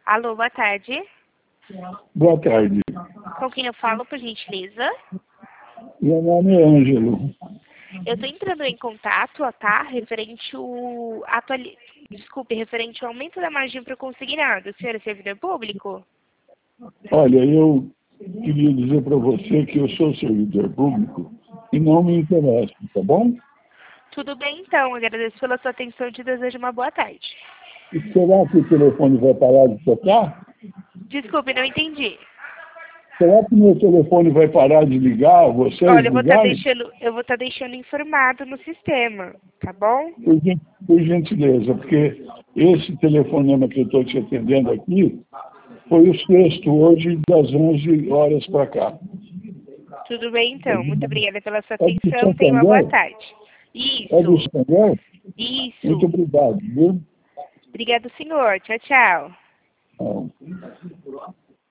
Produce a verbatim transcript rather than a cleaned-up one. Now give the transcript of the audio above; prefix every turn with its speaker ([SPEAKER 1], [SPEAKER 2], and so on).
[SPEAKER 1] Alô, boa tarde.
[SPEAKER 2] Boa tarde.
[SPEAKER 1] Com quem eu falo, por gentileza?
[SPEAKER 2] Meu nome é Ângelo.
[SPEAKER 1] Eu estou entrando em contato, ó, tá? Referente o atuali... Desculpe, referente ao aumento da margem para o consignado. O senhor é servidor público?
[SPEAKER 2] Olha, eu queria dizer para você que eu sou servidor público e não me interessa, tá bom?
[SPEAKER 1] Tudo bem, então. Agradeço pela sua atenção e te desejo uma boa tarde.
[SPEAKER 2] E será que o telefone vai parar de tocar?
[SPEAKER 1] Desculpe, não entendi.
[SPEAKER 2] Será que meu telefone vai parar de ligar, vocês
[SPEAKER 1] Olha, eu vou estar
[SPEAKER 2] ligarem?
[SPEAKER 1] deixando, eu vou estar deixando informado no sistema, tá bom?
[SPEAKER 2] Por, gen- por gentileza, porque esse telefonema que eu estou te atendendo aqui foi o sexto hoje das onze horas para cá.
[SPEAKER 1] Tudo bem, então. Muito obrigada pela sua
[SPEAKER 2] É do
[SPEAKER 1] atenção. Tenha uma boa
[SPEAKER 2] Santander?
[SPEAKER 1] tarde.
[SPEAKER 2] É do
[SPEAKER 1] Isso,
[SPEAKER 2] Santander? Muito
[SPEAKER 1] isso.
[SPEAKER 2] obrigado, viu?
[SPEAKER 1] Obrigado, senhor. Tchau, tchau.
[SPEAKER 2] Não.